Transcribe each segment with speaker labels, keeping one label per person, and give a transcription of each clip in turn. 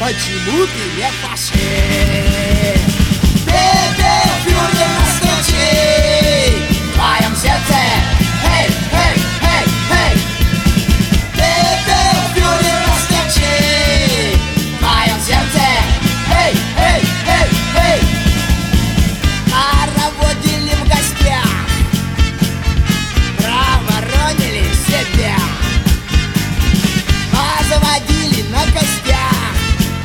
Speaker 1: Почему ты не фашист? Пепел фюрер настучи в твоем сердце. Эй, эй, эй, эй. Пепел фюрер настучи в твоем сердце. Эй, эй, эй, эй. Хороводили в гостях, проворонили себя, позаводили на костях,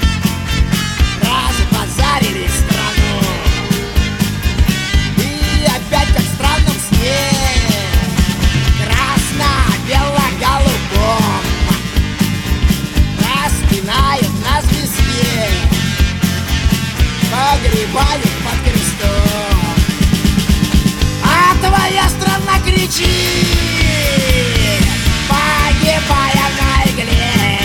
Speaker 1: разбазарили страну. И опять как в странном сне, красно-бело-голубом, распинают на звезде, погребают под крестом. А твоя страна кричит, погибая на игле.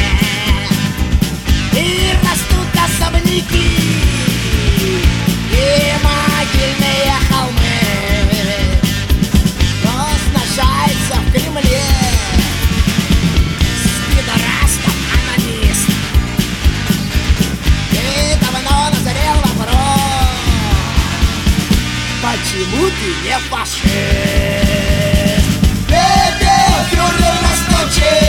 Speaker 1: И растут особняки и могильные холмы, но сношается в Кремле с пидорастом анонист. И давно назрел вопрос: почему ты не фашист? Пепел фюрер настучи